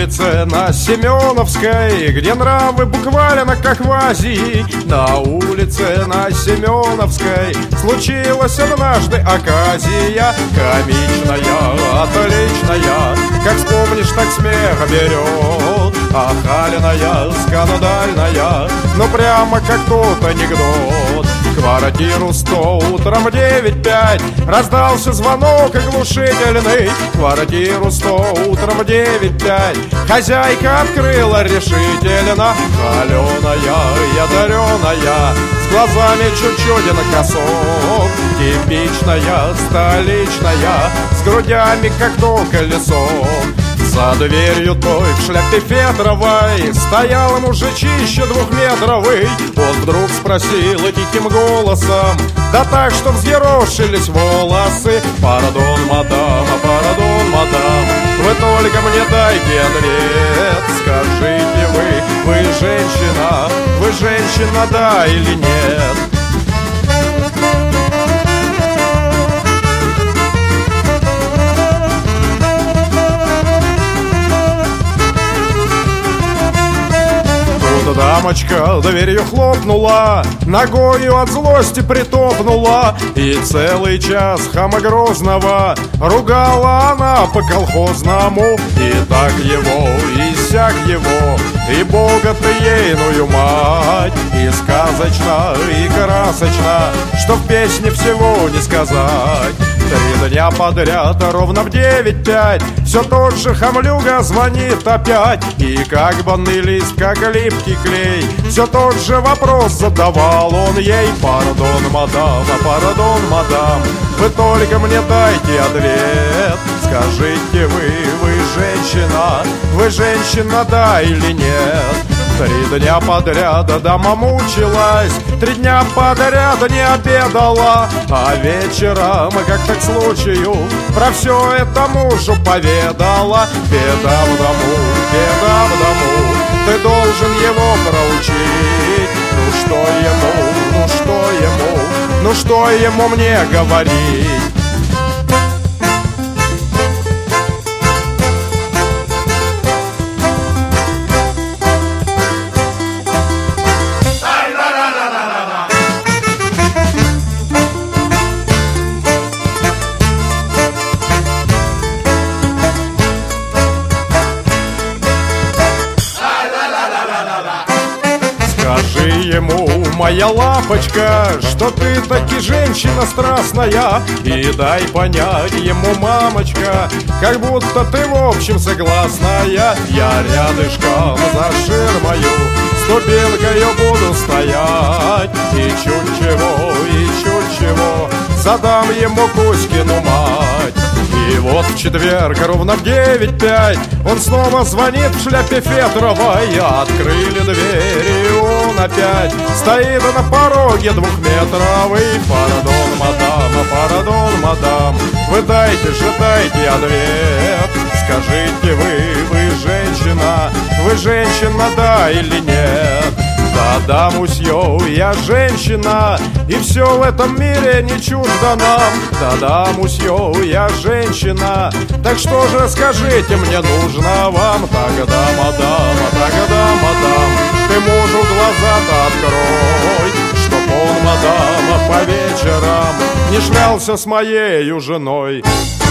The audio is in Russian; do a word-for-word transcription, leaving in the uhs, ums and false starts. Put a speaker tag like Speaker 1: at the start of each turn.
Speaker 1: улице на Семеновской, где нравы буквально как в Азии, на улице на Семеновской случилась однажды оказия комичная, отличная. Как вспомнишь, так смех берет, охаленная, скандальная, но прямо как тот анекдот. Квартиру сто утром в девять пять раздался звонок оглушительный. Квартиру сто утром в девять пять хозяйка открыла решительно. Холеная и одаренная, с глазами чуть-чуть наискосок, типичная, столичная, с грудями как то колесо. За дверью той в шляпе фетровой стоял мужичище двухметровый. Он вдруг спросил тихим голосом, да так, что взъерошились волосы: «Пардон, мадам, пардон, мадам, вы только мне дайте ответ. Скажите вы, вы женщина, вы женщина, да или нет?» Дамочка дверью хлопнула, ногою от злости притопнула, и целый час хама Грозного ругала она по-колхозному. И так его, и сяк его, и бога-то ейную мать, и сказочно, и красочно, что в песне всего не сказать. Три дня подряд, ровно в девять пять, все тот же хамлюга звонит опять. И как банный лист, как липкий клей, все тот же вопрос задавал он ей: «Пардон, мадам, пардон, мадам, вы только мне дайте ответ. Скажите вы, вы женщина, вы женщина, да или нет?» Три дня подряд дама мучилась, три дня подряд не обедала, а вечером, как так случаю, про все это мужу поведала. «Беда в дому, беда в дому, ты должен его проучить. Ну что ему, ну что ему, ну что ему мне говорить?» Скажи ему, моя лапочка, что ты таки женщина страстная, и дай понять ему, мамочка, как будто ты в общем согласная. Я рядышком за ширмою ступенькою буду стоять, и чуть чего, и чуть чего задам ему Кузькину мать. И вот в четверг ровно в девять пять он снова звонит в шляпе фетровой. Открыли двери, и он опять стоит на пороге двухметровый. «Пардон, мадам, пардон, мадам, вы дайте же, дайте ответ. Скажите вы, вы женщина, вы женщина, да или нет?» «Да-да, мусье, я женщина, и все в этом мире не чуждо нам. Да-да, мусье, я женщина, так что же, скажите, мне нужно вам?» «Тогда, мадам, тогда, мадам, ты мужу глаза-то открой, чтоб он, мадам, по вечерам не шлялся с моею женой».